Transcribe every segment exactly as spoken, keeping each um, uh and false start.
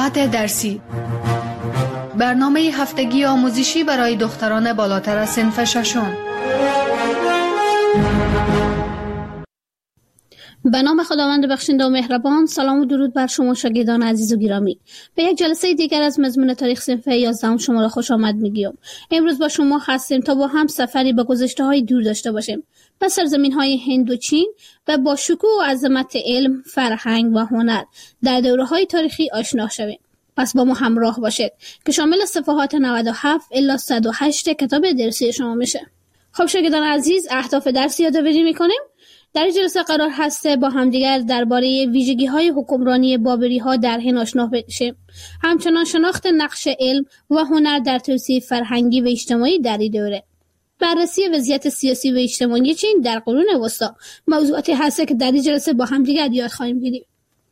ساعت درسی، برنامه هفتگی آموزشی برای دختران بالاتر از صنف ششم. به نام خداوند بخشنده و مهربان. سلام و درود بر شما شاگردان عزیز و گرامی. به یک جلسه دیگر از مضمون تاریخ صنف یازدهم شما را خوش آمد میگیم. امروز با شما هستیم تا با هم سفری به گذشته‌های دور داشته باشیم، به سرزمین‌های هند و چین و با شکوه و عظمت علم، فرهنگ و هنر در دوره‌های تاریخی آشنا شویم. پس با ما همراه باشید که شامل صفحات نود و هفت الی صد و هشت کتاب درسی شما میشه. خب شاگردان عزیز، اهداف درس یادآوری میکنیم. در این جلسه قرار هست با همدیگر درباره ویژگی‌های حکمرانی بابری‌ها در هند آشنا بشیم. همچنان شناخت نقش علم و هنر در توسعه فرهنگی و اجتماعی در این دوره. بررسی وضعیت سیاسی و اجتماعی چین در قرون وسطی موضوعاتی هست که در این جلسه با همدیگر یاد خواهیم گرفت.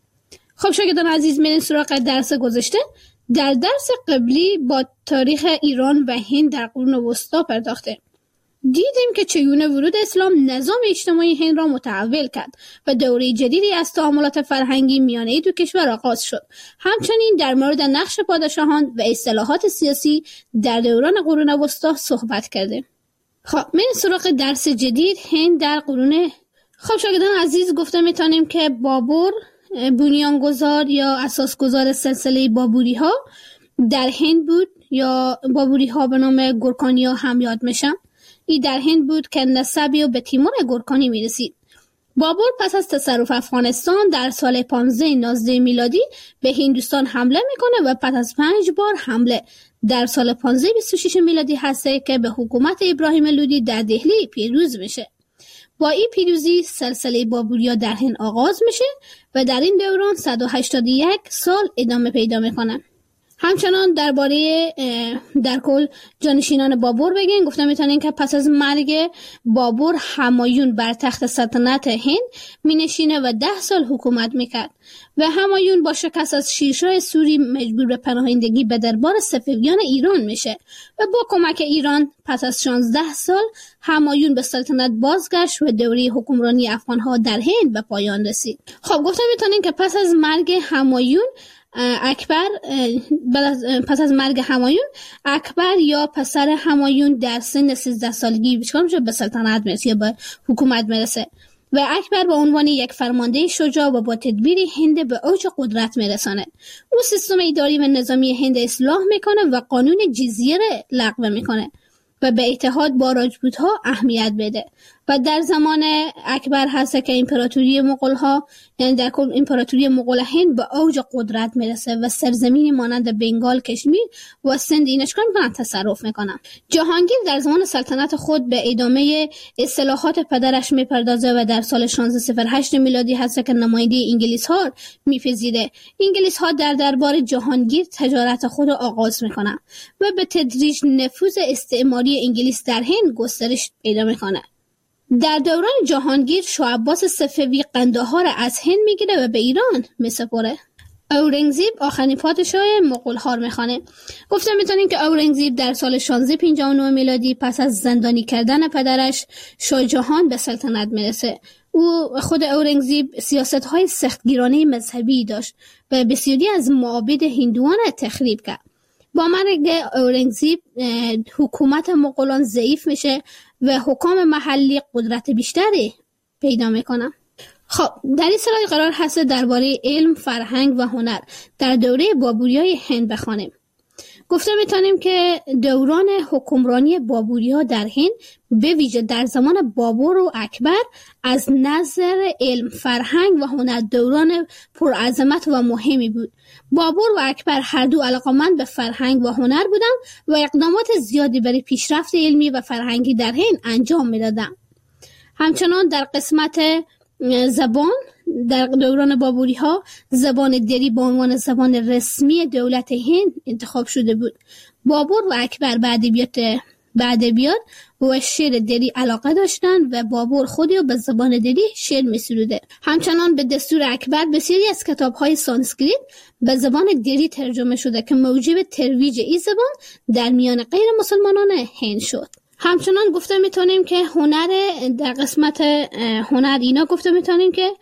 خب شاگردان عزیز، میریم سراغ درس گذشته. در درس قبلی با تاریخ ایران و هند در قرون وسطی پرداختیم. دیدیم که چگونه ورود اسلام نظام اجتماعی هند را متحول کرد و دوره جدیدی از تعاملات فرهنگی میانه دو کشور آغاز شد. همچنین در مورد نقش پادشاهان و اصلاحات سیاسی در دوران قرون وسطی صحبت کردیم. خب میریم سراغ درس جدید، هند در قرون. خب شاگردان عزیز، گفته میتونیم که بابر بنیانگذار یا اساسگذار سلسله بابوری ها در هند بود، یا بابوری ها به نام گورکانی ها هم یاد میشن. ای در هند بود که نسبی و به تیمور گورکانی میرسید. بابر پس از تصرف افغانستان در سال پانزده نوزده میلادی به هندوستان حمله میکنه و پس از پنج بار حمله در سال پانزده بیست و شش میلادی هسته که به حکومت ابراهیم لودی در دهلی پیروز میشه. با این پیروزی سلسله بابوریا در هند آغاز میشه و در این دوران صد و هشتاد و یک سال ادامه پیدا میکنه. همچنان درباره در کل جانشینان بابر بگیم. گفته میتونین که پس از مرگ بابر همایون بر تخت سلطنت هند مینشینه و ده سال حکومت میکرد و همایون با شکست از شیرشاه سوری مجبور به پناهندگی به دربار صفویان ایران میشه و با کمک ایران پس از شانزده سال همایون به سلطنت بازگشت و دوره حکمرانی افغانها در هند به پایان رسید. خب گفته میتونین که پس از مرگ همایون اکبر پس از مرگ همایون اکبر یا پسر همایون در سن سیزده سالگی به سلطنت میرسه یا به حکومت میرسه و اکبر به عنوان یک فرمانده شجاع و با تدبیر هند به اوج قدرت میرسانه. او سیستم اداری و نظامی هند اصلاح میکنه و قانون جزیه لغو میکنه و به اتحاد با راجپوت‌ها اهمیت بده و در زمان اکبر هست که امپراتوری مغول‌ها، یعنی در کل امپراتوری مغول هند به اوج قدرت میرسه و سرزمینی مانند بنگال، کشمیر و سند اینشکان میکنن تصرف میکنن. جهانگیر در زمان سلطنت خود به ادامه اصلاحات پدرش میپردازه و در سال شانزده صفر هشت میلادی هست که نماینده انگلیس‌ها میپذیره. انگلیس‌ها در دربار جهانگیر تجارت خود را آغاز میکنن و به تدریج نفوذ استعماری انگلیس در هند گسترش پیدا میکنه. در دوران جهانگیر شاه عباس صفوی قندهار را از هند میگیره و به ایران میسپره. اورنگزیب آخرین پادشاه مغول‌ها میخوانه. گفته میتونیم که اورنگزیب در سال شانزده پنجاه و نه میلادی پس از زندانی کردن پدرش شاه جهان به سلطنت میرسه. او خود اورنگزیب سیاست‌های سختگیرانه مذهبی داشت و بسیاری از معابد هندوان تخریب کرد. با مرگ اورنگزیب حکومت مغولان ضعیف میشه و حکام محلی قدرت بیشتری پیدا میکنن. خب در این سلاید قرار هست درباره علم، فرهنگ و هنر در دوره بابوریای هند بخوانیم. گفته میتونیم که دوران حکمرانی بابوری‌ها در هند به ویژه در زمان بابر و اکبر از نظر علم، فرهنگ و هنر دوران پرعظمت و مهمی بود. بابر و اکبر هر دو علاقه‌مند به فرهنگ و هنر بودند و اقدامات زیادی برای پیشرفت علمی و فرهنگی در هند انجام میدادند. همچنان در قسمت زبان در دوران بابوری ها زبان دری به عنوان زبان رسمی دولت هند انتخاب شده بود. بابر و اکبر به ادبیات به ادبیات و شعر دری علاقه داشتند و بابر خودی به زبان دری شعر می‌سروده. همچنان به دستور اکبر بسیاری از کتاب‌های سانسکریت به زبان دری ترجمه شده که موجب ترویج این زبان در میان غیر مسلمانان هند شد. همچنان گفته میتونیم که هنر در قسمت هنر اینا گفته میتونیم که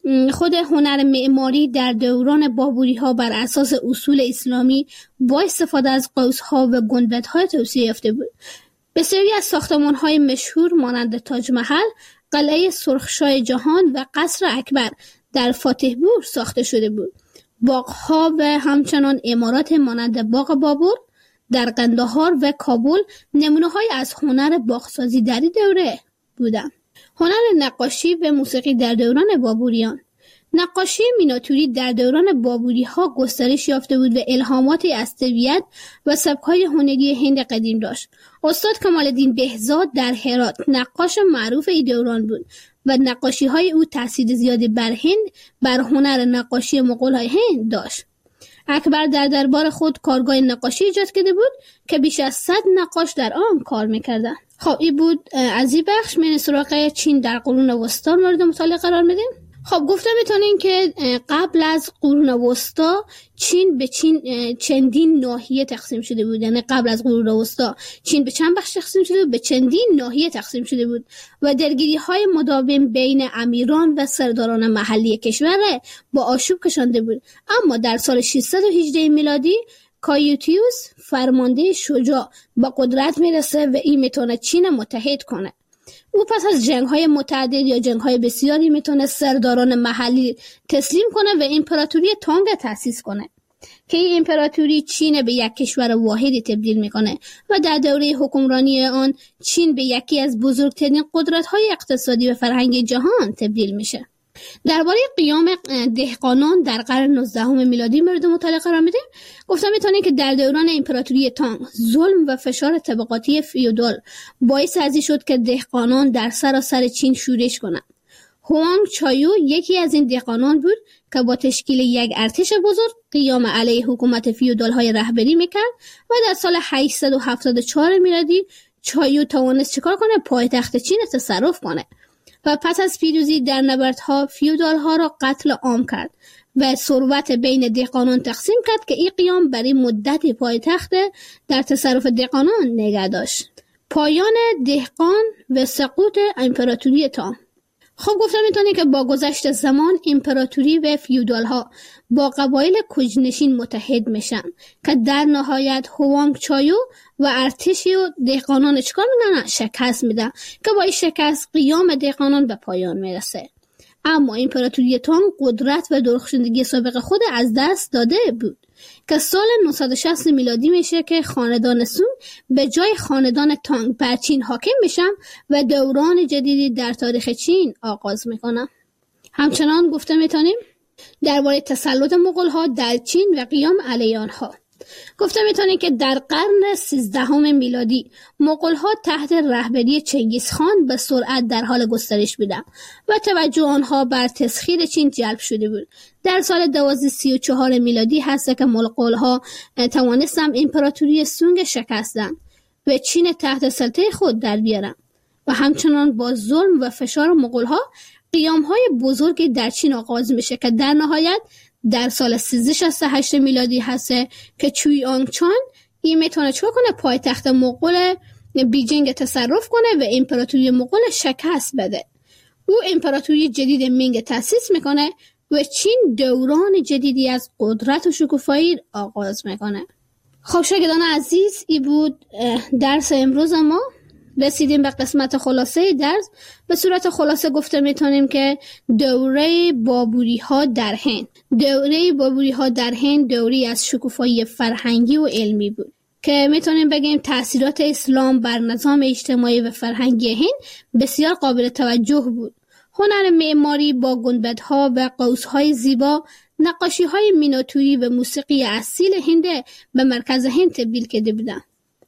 خود هنر معماری در دوران بابوری ها بر اساس اصول اسلامی با استفاده از قوس‌ها و گنبدها توسعه یافته بود. بسیاری از ساختمان‌های مشهور مانند تاج محل، قلعه سرخشاه جهان و قصر اکبر در فاتحپور ساخته شده بود. باغ‌ها و همچنان عمارات مانند باغ بابر در قندهار و کابل نمونه‌های از هنر باغسازی در این دوره بودند. هنر نقاشی و موسیقی در دوران بابوریان. نقاشی میناتوری در دوران بابوری ها گسترش یافته بود و الهاماتی از طبیعت و سبک‌های هنری هند قدیم داشت. استاد کمال الدین بهزاد در هرات نقاش معروف این دوران بود و نقاشی‌های او تأثیر زیادی بر هند بر هنر نقاشی مغول‌های هند داشت. اکبر در دربار خود کارگاه نقاشی ایجاد کرده بود که بیش از صد نقاش در آن کار می‌کردند. خب این بود از این بخش. من سراغ چین در قرون وسطا مورد مطالعه قرار میدیم. خب گفته میتونین که قبل از قرون وسطا چین به چین چندین ناحیه تقسیم شده بود. یعنی قبل از قرون وسطا چین به چند بخش تقسیم شده بود، به چندین ناحیه تقسیم شده بود و درگیری های مداوم بین امیران و سرداران محلی کشور با آشوب کشانده بود. اما در سال ششصد و هجده میلادی کایوتیوس فرمانده شجاع با قدرت میرسه و این میتونه چین متحد کنه. او پس از جنگ‌های متعدد یا جنگ‌های بسیاری میتونه سرداران محلی تسلیم کنه و امپراتوری تانگ تأسیس کنه که این امپراتوری چین به یک کشور واحدی تبدیل میکنه و در دوره حکمرانی آن چین به یکی از بزرگترین قدرت‌های اقتصادی و فرهنگی جهان تبدیل میشه. درباره قیام دهقانان در قرن نوزدهم میلادی مورد مطالعه قرار میدیم. گفتم میتونه که در دوران امپراتوری تانگ ظلم و فشار طبقاتی فیودال باعث ازی شد که دهقانان در سراسر چین شورش کنند. هوانگ چایو یکی از این دهقانان بود که با تشکیل یک ارتش بزرگ قیام علیه حکومت فیودال های رهبری میکرد و در سال هشتصد و هفتاد و چهار میلادی چایو توانست چیکار کنه؟ پایتخت چین تصرف کنه و پس از پیروزی در نبردها فیودال ها را قتل عام کرد و ثروت بین دهقانان تقسیم کرد که این قیام برای مدت پایتخت در تصرف دهقانان نگه داشت. پایان دهقان و سقوط امپراتوری تانگ. خب گفتم میتونه که با گذشت زمان امپراتوری و فیودال ها با قبایل کوچ‌نشین متحد میشن که در نهایت هوانگ چایو و ارتشی و دهقانان چکار میکنن؟ شکست میدن که با این شکست قیام دهقانان به پایان میرسه. اما امپراتوری تانگ قدرت و درخشندگی سابق خود از دست داده بود که سال نهصد و شصت میلادی میشه که خاندان سونگ به جای خاندان تانگ بر چین حاکم میشن و دوران جدیدی در تاریخ چین آغاز میکنن. همچنان گفته میتونیم درباره تسلط مغول ها در چین و قیام علیه آنها. گفته میتونیم که در قرن سیزدهم میلادی مغول ها تحت رهبری چنگیز خان به سرعت در حال گسترش بودند و توجه آنها بر تسخیر چین جلب شده بود. در سال دوازده سی و چهار میلادی هست که مغول ها توانستند امپراتوری سونگ شکستند و چین تحت سلطه خود در بیارند و همچنان با ظلم و فشار مغول ها قیام های بزرگی در چین آغاز میشه که در نهایت در سال سیزده شصت و هشت میلادی هست که چوی آنگ چان این میتونه چه کنه؟ پایتخت مغول بیجینگ تصرف کنه و امپراتوری مغول شکست بده. او امپراتوری جدید مینگ تأسیس میکنه و چین دوران جدیدی از قدرت و شکوفایی آغاز میکنه. خب شاگردان عزیز، این بود درس امروز ما. رسیدیم به قسمت خلاصه درس. به صورت خلاصه گفته میتونیم که دوره بابوری ها در هند دوره بابوری ها در هند دوری از شکوفایی فرهنگی و علمی بود که میتونیم بگیم تأثیرات اسلام بر نظام اجتماعی و فرهنگی هند بسیار قابل توجه بود. هنر معماری با گنبدها و قوس‌های زیبا، نقاشی‌های میناتوری و موسیقی اصیل هند به مرکز هند تبدیل کرده بودند.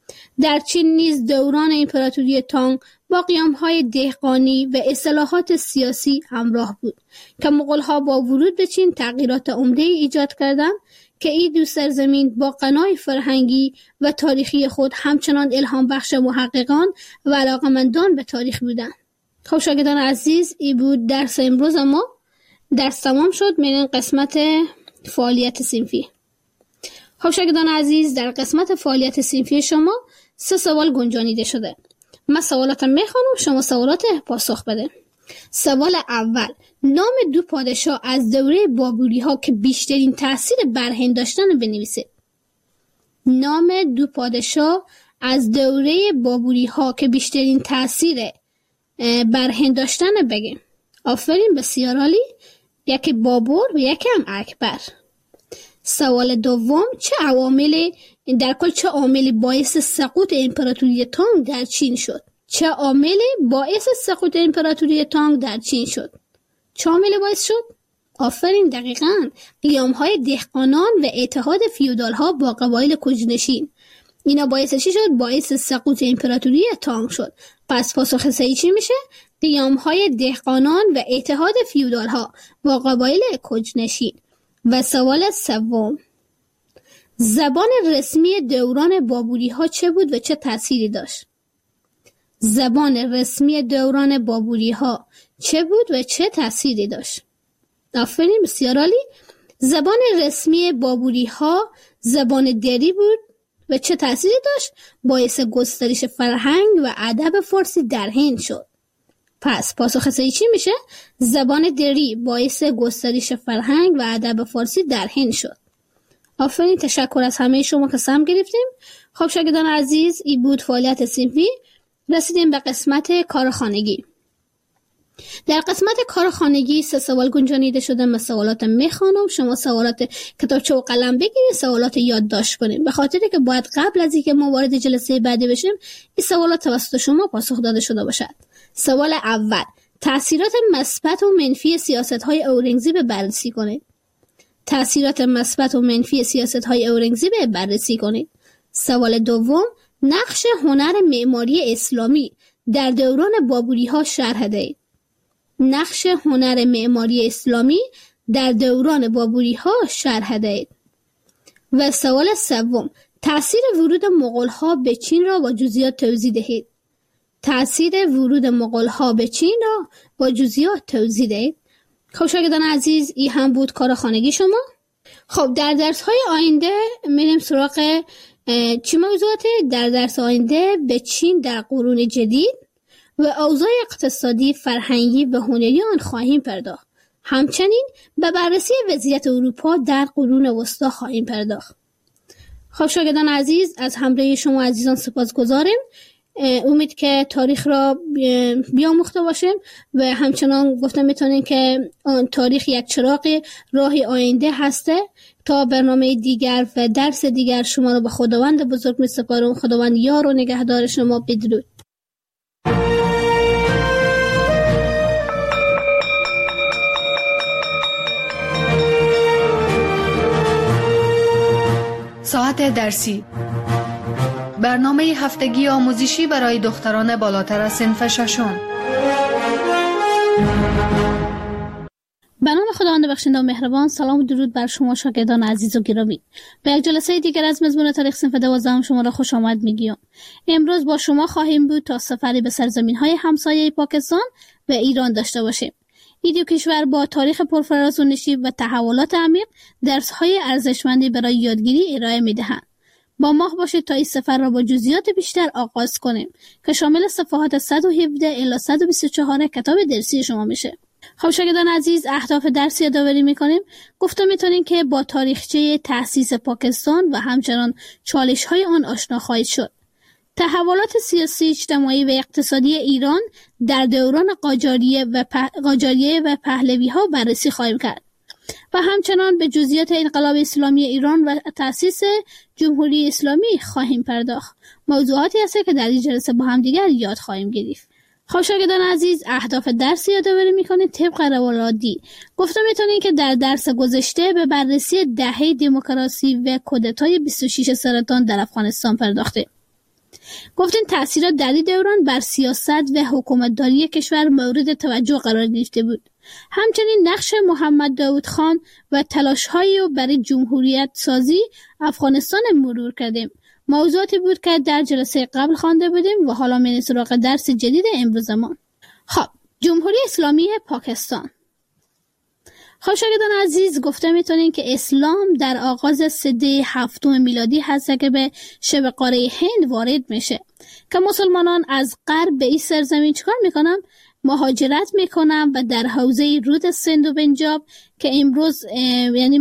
در چین نیز دوران امپراتوری تانگ با قیام‌های دهقانی و اصلاحات سیاسی همراه بود که مغول‌ها با ورود به چین تغییرات عمده ایجاد کردند که این دو سرزمین با غنای فرهنگی و تاریخی خود همچنان الهام بخش محققان و علاقمندان به تاریخ بودند. خب شاگردان عزیز، این بود درس امروز ما. درس تمام شد. میریم قسمت فعالیت صنفی. خب شاگردان عزیز، در قسمت فعالیت صنفی شما سه سوال گنجانیده شده. من سوالاتم میخوانم، شما سوالات پاسخ بده. سوال اول، نام دو پادشاه از دوره بابلی ها که بیشترین تاثیر بر هند داشتن رو بنویسه. نام دو پادشاه از دوره بابلی ها که بیشترین تاثیر بر هند داشتن رو بگیم. آفرین، بسیار عالی. یکی بابر و یکی هم اکبر. سوال دوم، چه عواملی در کل چه عاملی باعث سقوط امپراتوری تانگ در چین شد؟ چه عاملی باعث سقوط امپراتوری تانگ در چین شد؟ چه عاملی باعث شد؟ آفرین، دقیقاً قیام‌های دهقانان و اتحاد فیودال‌ها با قبایل کوچ‌نشین. اینا باعث چی شد؟ باعث سقوط امپراتوری تانگ شد. پس پاسخ صحیح چی میشه؟ قیام‌های دهقانان و اتحاد فیودال‌ها با قبایل کوچ‌نشین. و سوال سوم، زبان رسمی دوران بابلی ها چه بود و چه تأثیری داشت؟ زبان رسمی دوران بابلی ها چه بود و چه تأثیری داشت؟ آفرین، بسیار عالی. زبان رسمی بابلی ها زبان دری بود و چه تأثیری داشت؟ باعث گسترش فرهنگ و ادب فارسی در هند شد. پس پاسخ صحیح چی میشه؟ زبان دری باعث گسترش فرهنگ و ادب فارسی در هند شد. آفرین، تشکر از همه شما که سهم گرفتیم. خب شاگردان عزیز، این بود فعالیت صنفی. رسیدیم به قسمت کارخانگی. در قسمت کارخانگی سه سوال گنجانیده شده. من سوالات میخوانم، شما سوالات کتابچه و قلم بگیرید، سوالات یادداشت کنید، به خاطر که باید قبل از اینکه ما وارد جلسه بعدی بشیم این سوالات توسط شما پاسخ داده شده باشد. سوال اول، تأثیرات مثبت و منفی سیاست‌های اورنگزیب بررسی کنید. تأثیرات مثبت و منفی سیاست‌های اورنگزیب بررسی کنید. سوال دوم، نقش هنر معماری اسلامی در دوران بابلی‌ها شرح دهید. نقش هنر معماری اسلامی در دوران بابلی‌ها شرح دهید. و سوال سوم، تأثیر ورود مغول‌ها به چین را با جزئیات توضیح دهید. تأثیر ورود مغول‌ها به چین را با جزئیات توضیح دهید. خب شاگردان عزیز، این هم بود کار خانگی شما. خب در درس‌های آینده میریم سراغ چی موضوعاته؟ در درس آینده به چین در قرون جدید و اوضاع اقتصادی، فرهنگی و هنری آن خواهیم پرداخت. همچنین به بررسی وضعیت اروپا در قرون وسطی خواهیم پرداخت. خب شاگردان عزیز، از همراهی شما عزیزان سپاسگزاریم. امید که تاریخ را بیاموخته باشیم و همچنان گفتم میتونین که آن تاریخ یک چراغ راه آینده هسته. تا برنامه دیگر و درس دیگر شما رو به خداوند بزرگ میسپارم. خداوند یار و نگهدار شما. بدرود. ساعت درسی، برنامه هفتگی آموزشی برای دختران بالاتر از صنف ششم. به نام خداوند بخشنده و مهربان. سلام و درود بر شما شاگردان عزیز و گرامی. به یک جلسه دیگر از مضمون تاریخ صنف دوازدهم شما را خوش آمد میگیم. امروز با شما خواهیم بود تا سفری به سرزمین‌های همسایه پاکستان و ایران داشته باشیم. این دو کشور با تاریخ پرفراز و نشیب و تحولات عمیق درس‌های ارزشمندی برای یادگیری ارائه می‌دهند. با ما باشید تا این سفر را با جزئیات بیشتر آغاز کنیم که شامل صفحات صد و هفده الی صد و بیست و چهار کتاب درسی شما میشه. خب شاگردان عزیز، اهداف درس یادآوری میکنیم. گفتم میتونین که با تاریخچه تأسیس پاکستان و همچنان چالش‌های آن آشنا خواهید شد. تحولات سیاسی، اجتماعی و اقتصادی ایران در دوران قاجاریه و په... قاجاریه و پهلوی‌ها بررسی خواهیم کرد و همچنان به جزئیات انقلاب اسلامی ایران و تأسیس جمهوری اسلامی خواهیم پرداخت. موضوعاتی هست که در این جلسه با هم دیگر یاد خواهیم گرفت. خب شاگردان عزیز، اهداف درس یادآوری میکنید طبق روال عادی. گفتم میتونید که در درس گذشته به بررسی دهه دموکراسی و کودتای بیست و شش سرطان در افغانستان پرداخته. گفتیم تأثیرات در این دوران بر سیاست و حکومتداری کشور مورد توجه قرار گرفته بود. همچنین نقش محمد داود خان و تلاش‌های او برای جمهوریت سازی افغانستان مرور کردیم. موضوعاتی بود که در جلسه قبل خوانده بودیم و حالا میریم سراغ درس جدید امروزمان. خب، جمهوری اسلامی پاکستان. خب شاگردان عزیز، گفته میتونین که اسلام در آغاز سده هفتم میلادی هست که به شبه قاره هند وارد میشه که مسلمانان از غرب به این سرزمین چکار میکنن؟ مهاجرت میکنن و در حوزه رود سند و پنجاب که امروز یعنی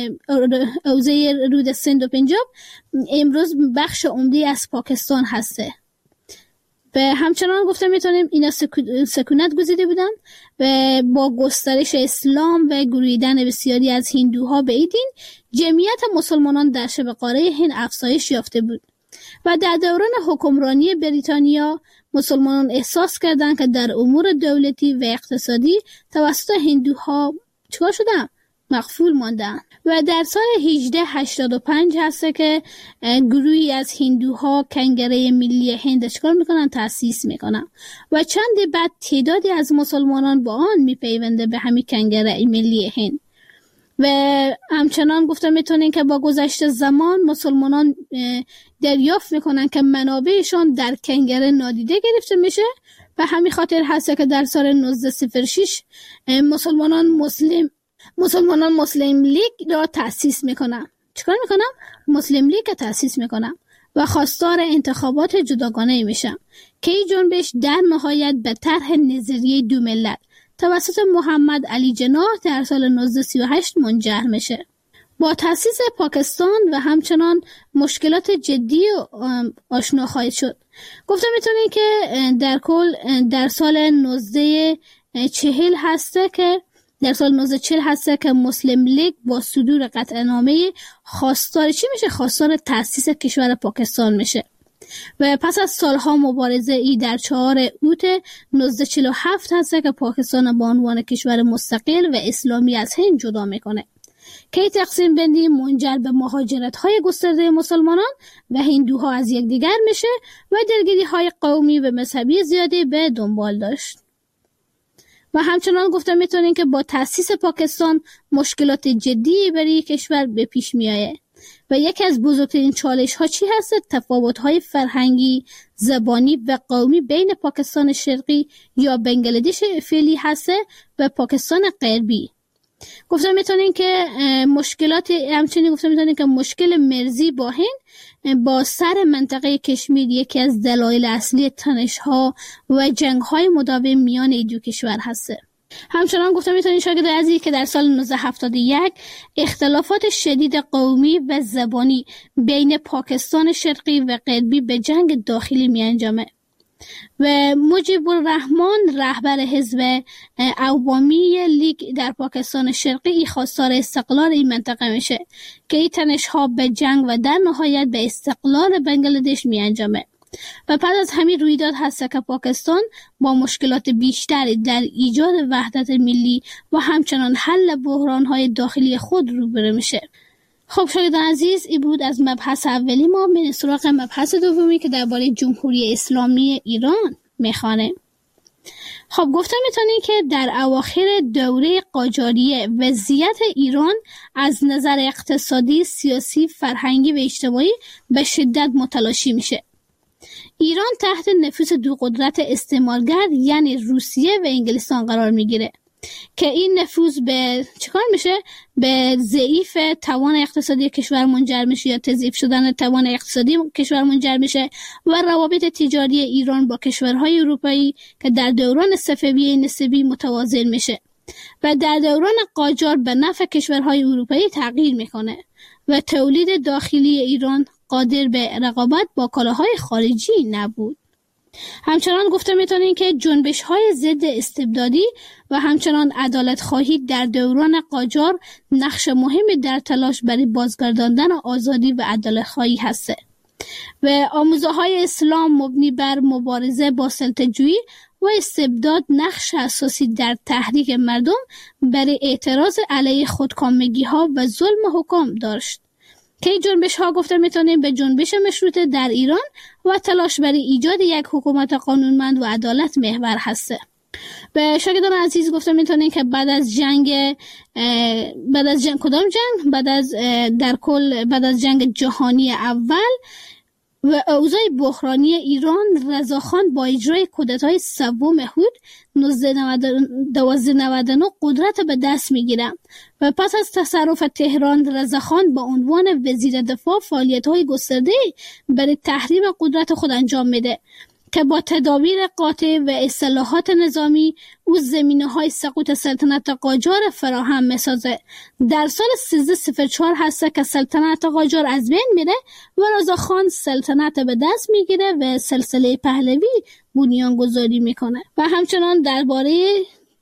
حوزه رود سند و پنجاب امروز بخش عمده از پاکستان هسته. و همچنان گفته میتونیم اینا سکونت گزیده بودن و با گسترش اسلام و گرویدن بسیاری از هندوها به این دین، جمعیت مسلمانان در شبه قاره هند افزایش یافته بود و در دوران حکمرانی بریتانیا مسلمانان احساس کردند که در امور دولتی و اقتصادی توسط هندوها چکار شدن؟ مغفول ماندن و در سال هجده هشتاد و پنج هسته که گروهی از هندوها کنگره ملی هند چکار میکنن؟ تأسیس میکنن و چند بعد تعدادی از مسلمانان با آن میپیونده به همین کنگره ملی هند. و همچنان گفته میتونین که با گذشت زمان مسلمانان دریافت میکنن که منابعشان در کنگره نادیده گرفته میشه و همین خاطر هسته که در سال نوزده صفر شش مسلمانان مسلم مسلمانان مسلم لیگ را تأسیس میکنن. چیکار میکنن؟ مسلم لیگ را تأسیس میکنن و خواستار انتخابات جداگانه میشن که این جنبش در نهایت به طرح نظریه دو ملت توسط محمد علی جناح در سال نوزده سی و هشت منجر میشه. با تأسیس پاکستان و همچنان مشکلات جدی آشنا خواهید شد. گفته میتونید که در کل در سال نوزده چهل هسته که در سال نوزده چهل هسته که مسلم لیگ با صدور قطعنامه خواستار چی میشه؟ خواستار تأسیس کشور پاکستان میشه و پس از سالها مبارزه ای در چهار اوت نوزده چهل و هفت هسته که پاکستان با عنوان کشور مستقل و اسلامی از هند جدا میکنه که تقسیم بندی منجر به مهاجرت های گسترده مسلمانان و هندوها از یکدیگر میشه و درگیری های قومی و مذهبی زیادی به دنبال داشت. و همچنان گفته میتونین که با تأسیس پاکستان مشکلات جدی برای کشور به پیش میآید و یکی از بزرگترین چالش ها چی هست؟ تفاوت های فرهنگی، زبانی و قومی بین پاکستان شرقی یا بنگلادش فعلی هست و پاکستان غربی. گفته میتونین که مشکلات همچنین گفته میتونین که مشکل مرزی با هند با سر منطقه کشمیر یکی از دلایل اصلی تنش‌ها و جنگ‌های مداوم میان این دو کشور هسته. همچنان گفته میتونین شاگرد عزیز که در سال نوزده هفتاد و یک اختلافات شدید قومی و زبانی بین پاکستان شرقی و غربی به جنگ داخلی می انجامه و مجیب الرحمان رهبر حزب عوامی لیگ در پاکستان شرقی خواستار استقلال این منطقه میشه که این تنش‌ها به جنگ و در نهایت به استقلال بنگلادش می انجامه و بعد از همین رویداد هست که پاکستان با مشکلات بیشتری در ایجاد وحدت ملی و همچنان حل بحران‌های داخلی خود روبرو میشه. خب شاگردان عزیز، این بود از مبحث اولی ما. من سراغ مبحث دومی که درباره جمهوری اسلامی ایران میخوانه. خب گفته میتونیم که در اواخر دوره قاجاریه وضعیت ایران از نظر اقتصادی، سیاسی، فرهنگی و اجتماعی به شدت متلاشی میشه. ایران تحت نفوذ دو قدرت استعمارگر یعنی روسیه و انگلستان قرار میگیره که این نفوذ به چیکار میشه؟ به ضعیف توان اقتصادی کشور منجر میشه یا تضعیف شدن توان اقتصادی کشور منجر میشه و روابط تجاری ایران با کشورهای اروپایی که در دوران صفویه نسبی متوازن میشه و در دوران قاجار به نفع کشورهای اروپایی تغییر میکنه و تولید داخلی ایران قادر به رقابت با کالاهای خارجی نبود. همچنان گفته میتونیم که جنبش های ضد استبدادی و همچنان عدالت خواهی در دوران قاجار نقش مهمی در تلاش برای بازگرداندن آزادی و عدالت خواهی هسته و آموزه های اسلام مبنی بر مبارزه با سلطه‌جویی و استبداد نقش اساسی در تحریک مردم برای اعتراض علیه خودکامگی ها و ظلم حکام داشت که جنبش ها گفته میتونیم به جنبش مشروطه در ایران و تلاش برای ایجاد یک حکومت قانونمند و عدالت محور هسته. به شاگردان عزیز گفته میتونیم که بعد از جنگ بعد از جنگ کدام جنگ بعد از در کل بعد از جنگ جهانی اول و اوضاع بحرانی ایران، رضاخان با اجرای کودتای سوم هود دوازده نود و نه قدرت به دست میگیره و پس از تصرف تهران رضاخان با عنوان وزیر دفاع فعالیت‌های گسترده برای تحریم قدرت خود انجام میده که با تدابیر قاطع و اصلاحات نظامی او زمینه‌های سقوط سلطنت قاجار فراهم می‌سازه. در سال سیزده صفر چهار هست که سلطنت قاجار از بین میره و رضاخان سلطنت به دست میگیره و سلسله پهلوی بنیانگذاری میکنه. و همچنان درباره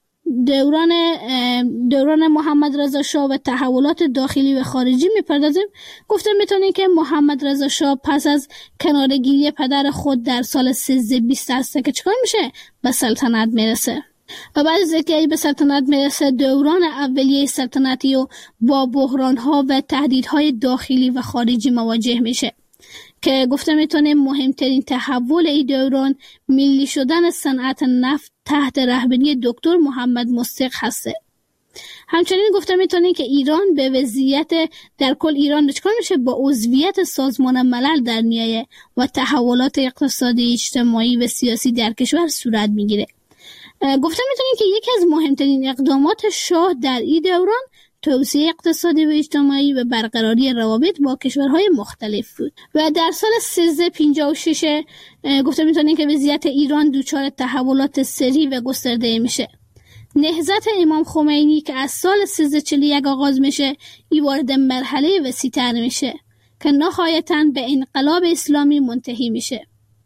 دوران دوران محمد رضا شاه و تحولات داخلی و خارجی میپردازیم. گفته میتونیم که محمد رضا شاه پس از کناره‌گیری پدر خود در سال سیزده بیست هست که چیکار میشه؟ به سلطنت میرسه و بعد از اینکه به سلطنت میرسه دوران اولیه سلطنتی و با بحران‌ها و تهدیدهای داخلی و خارجی مواجه میشه که گفته میتونیم مهمترین تحول این دوران ملی شدن صنعت نفت تحت رهبری دکتر محمد مصدق هسته. همچنین گفته میتونیم که ایران به وضعیت در کل ایران چیکار میشه؟ با عضویت سازمان ملل در میایه و تحولات اقتصادی، اجتماعی و سیاسی در کشور صورت میگیره. گفته میتونیم که یکی از مهمترین اقدامات شاه در این دوران توسعه اقتصادی و اجتماعی و برقراری روابط با کشورهای مختلف بود. و در سال سیزده پنجاه و شش گفته میتونیم که وضعیت ایران دچار تحولات سریع و گسترده میشه. نهضت امام خمینی که از سال سیزده چهل و یک آغاز میشه، این وارد مرحله وسیع‌تر میشه که نهایتاً به انقلاب اسلامی منتهی میشه.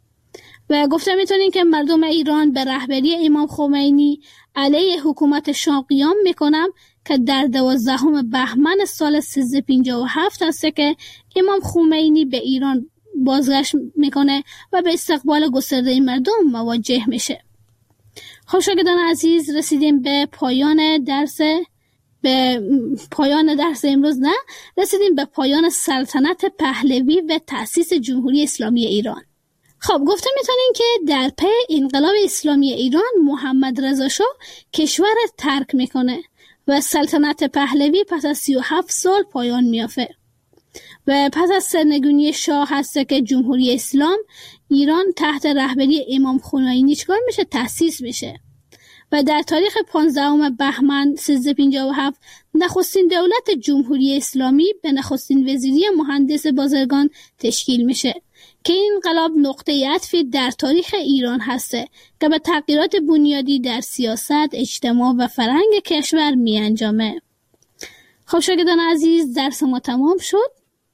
و گفته میتونیم که مردم ایران به رهبری امام خمینی علیه حکومت شاه قیام میکنن که در دوازدهم بهمن سال سیزده پنجاه و هفت هست که امام خمینی به ایران بازگشت میکنه و به استقبال گسترده مردم مواجه میشه. خب شاگردان عزیز، رسیدیم به پایان درس به پایان درس امروز نه رسیدیم به پایان سلطنت پهلوی و تأسیس جمهوری اسلامی ایران. خب گفته میتونیم که در پی انقلاب اسلامی ایران محمد رضا شاه کشور ترک میکنه و سلطنت پهلوی پس از سی و هفت سال پایان میافته و پس از سرنگونی شاه هست که جمهوری اسلام ایران تحت رهبری امام خمینی چیکار میشه؟ تأسیس میشه و در تاریخ پانزدهم بهمن سیزده پنجاه و هفت نخستین دولت جمهوری اسلامی به نخستین وزیری مهندس بازرگان تشکیل میشه که این انقلاب نقطه عطفی در تاریخ ایران هسته که به تغییرات بنیادی در سیاست، اجتماع و فرهنگ کشور می انجامه. خب شاگردان عزیز، درس ما تمام شد.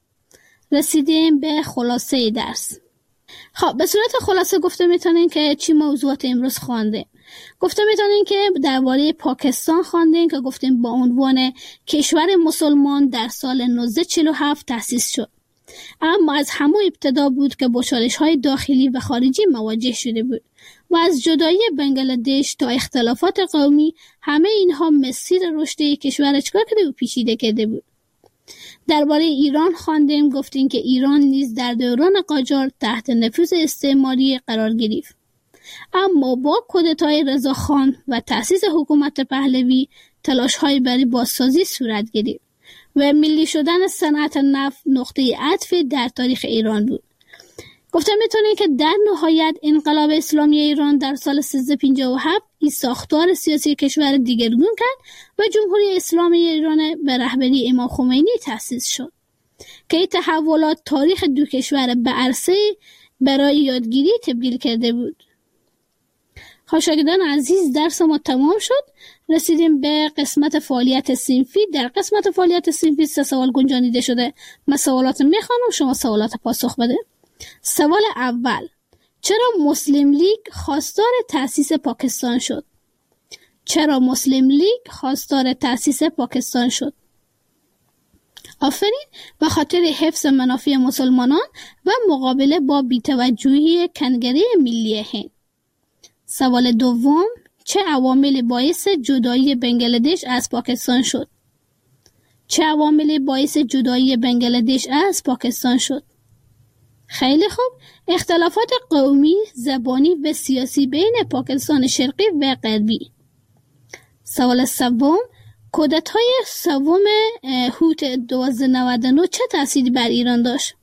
رسیدیم به خلاصه درس. خب به صورت خلاصه گفته میتونین که چی موضوعات امروز خوانده. گفته میتونین که درباره پاکستان خواندیم که گفتیم با عنوان کشور مسلمان در سال نوزده چهل و هفت تأسیس شد، اما از همون ابتدا بود که با چالش‌های داخلی و خارجی مواجه شده بود و از جدایی بنگلادش تا اختلافات قومی همه اینها مسیر رشد کشور چکار کرده و پیچیده کرده بود. درباره ایران خواندیم، گفتیم که ایران نیز در دوران قاجار تحت نفوذ استعماری قرار گرفت، اما با کودتای رضاخان و تأسیس حکومت پهلوی تلاش‌های برای بازسازی صورت گرفت و ملی شدن صنعت نفت نقطه عطف در تاریخ ایران بود. گفتم میتونیم که در نهایت انقلاب اسلامی ایران در سال سیزده پنجاه و هفت این ساختار سیاسی کشور دیگرگون کرد و جمهوری اسلامی ایران به رهبری امام خمینی تأسیس شد که این تحولات تاریخ دو کشور به عرصه برای یادگیری تبدیل کرده بود. شاگردان عزیز، درس ما تمام شد. رسیدیم به قسمت فعالیت صنفی. در قسمت فعالیت صنفی سه سوال گنجانیده شده. من سوالات میخوانم، شما سوالات پاسخ بده. سوال اول: چرا مسلم لیگ خواستار تأسیس پاکستان شد؟ چرا مسلم لیگ خواستار تأسیس پاکستان شد؟ آفرین، به خاطر حفظ منافع مسلمانان و مقابله با بی‌توجهی کنگره ملی هند. سوال دوم: چه عواملی باعث جدایی بنگلادش از پاکستان شد؟ چه عواملی باعث جدایی بنگلادش از پاکستان شد؟ خیلی خوب، اختلافات قومی، زبانی و سیاسی بین پاکستان شرقی و غربی. سوال سوم: کودتای سوم هوت دوازده نود و نه چه تأثیری بر ایران داشت؟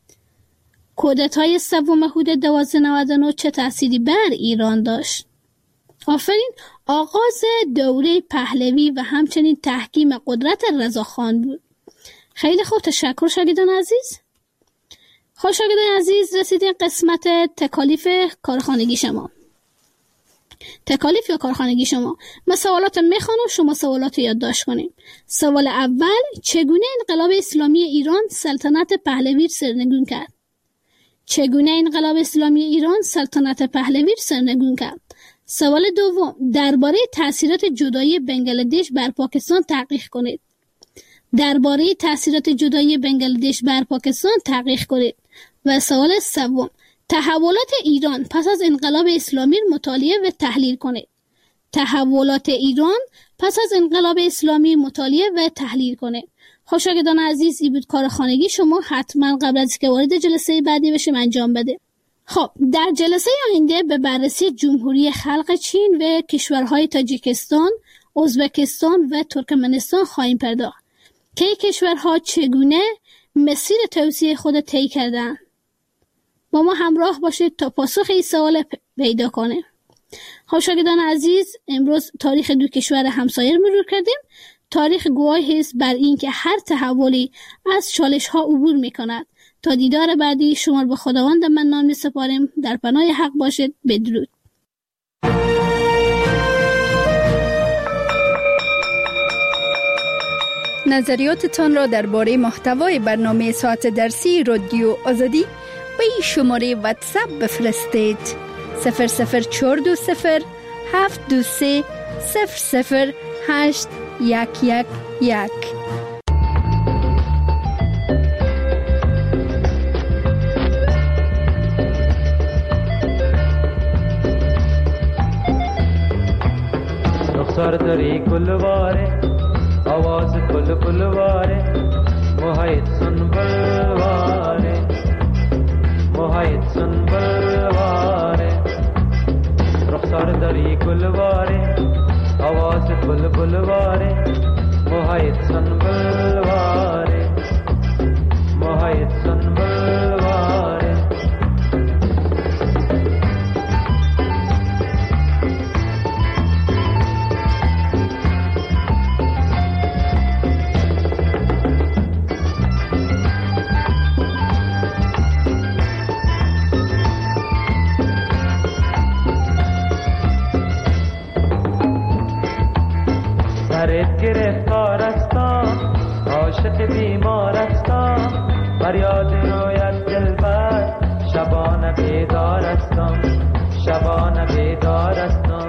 کودتای سوم هوت دوازده نود و نه چه تأثیری بر ایران داشت؟ آفرین، آغاز دوره پهلوی و همچنین تحکیم قدرت رضاخان بود. خیلی خوب، تشکر شاگردان عزیز. خوشاگدان عزیز، رسیدین قسمت تکالیف کارخانگی شما. تکالیف یا کارخانگی شما. من سوالات میخوانم، شما سوالات یادداشت کنیم. سوال اول: چگونه انقلاب اسلامی ایران سلطنت پهلوی سرنگون کرد؟ چگونه انقلاب اسلامی ایران سلطنت پهلوی سرنگون کرد؟ سوال دوم: درباره تأثیرات جدایی بنگلادش بر پاکستان تحقیق کنید. درباره تأثیرات جدایی بنگلادش بر پاکستان تحقیق کنید. و سوال سوم: تحولات ایران پس از انقلاب اسلامی مطالعه و تحلیل کنید. تحولات ایران پس از انقلاب اسلامی مطالعه و تحلیل کنید. خوشاگدان عزیز، این بود کار خانگی شما. حتما قبل از که وارد جلسه بعدی بشیم انجام بده. خب، در جلسه آینده به بررسی جمهوری خلق چین و کشورهای تاجیکستان، ازبکستان و ترکمنستان خواهیم پرداخت که این کشورها چگونه مسیر توسعه خود طی کردند. با ما همراه باشید تا پاسخ این سوال پیدا کنیم. خب شاگردان عزیز، امروز تاریخ دو کشور همسایه مرور کردیم. تاریخ گواهی است بر این که هر تحولی از چالش ها عبور می کند. تا دیدار بعدی شما به خداوند منان می سپاریم. در پناه حق باشید. بدرود. نظریاتتان را درباره محتوای برنامه ساعت درسی رادیو آزادی به این شماره واتساپ بفرستید: صفر صفر چهار دو صفر هفت دو سه صفر صفر هشت یک یک یک. رخسار داری گلواره، آواز گل گلواره، موهایت سن بلواره، موهایت سن بلواره. رخسار داری گلواره، آواز گل گلواره، موهایت سن بلواره، موهایت سن بلواره. سرت گرفتار استم، عاشق بیمار استم، فریاد رویت دلبر، شبانه بیدار استم، شبانه بیدار استم.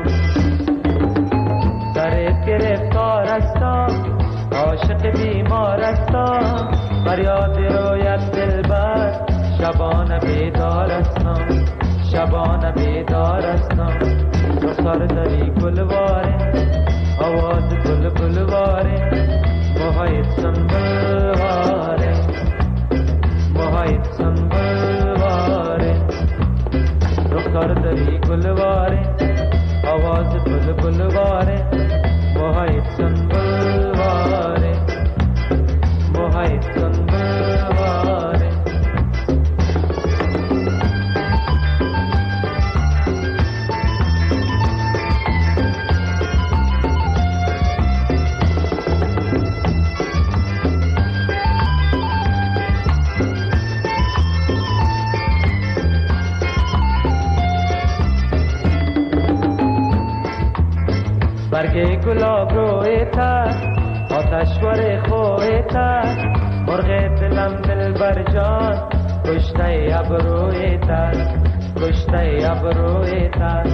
سرت گرفتار استم، عاشق بیمار استم، فریاد رویت دلبر، شبانه بیدار استم، شبانه بیدار استم. رخسار داری گلواره، آواز گل گلواره، موهایت سن بلواره، موهایت سن بلواره. رخسار داری گلواره، آواز گل گلواره، موهایت سن بلواره، موهایت سن بلواره. برگ گلاب روی تر، آتشوار خوی تر، مرغ دلم دل بر جان، کشته ابروی تر، کشته ابروی تر.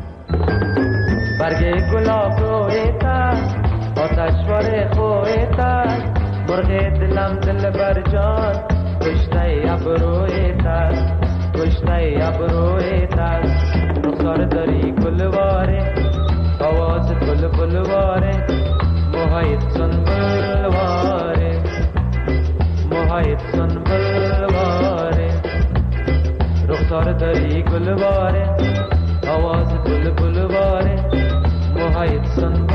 برگ گلاب روی تر، آتشوار خوی تر، مرغ دلم دل بر جان، کشته ابروی تر، کشته ابروی تر. رخسار داری گلواره، آواز گل گلواره، موهایت سن بلواره، موهایت سن بلواره. رخسار داری گلواره، آواز گل گلواره، موهایت سن